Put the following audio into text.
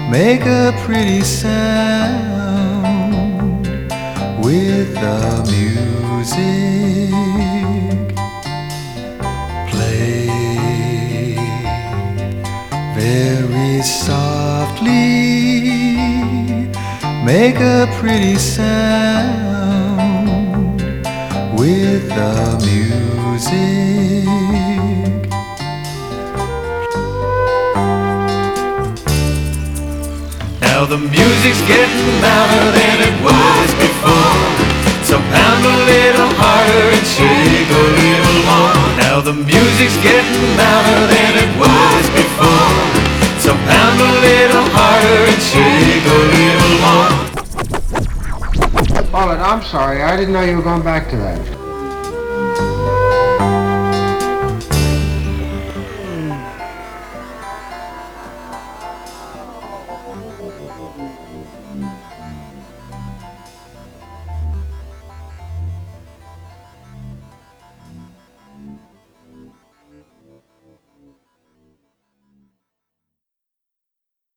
make a pretty sound with the music. Play very softly, make a pretty sound with the music. Now the music's getting louder than it was before, so pound a little harder and shake a little more. Now the music's getting louder than it was before, so pound a little harder and shake a little more. Bullet, I'm sorry, I didn't know you were going back to that.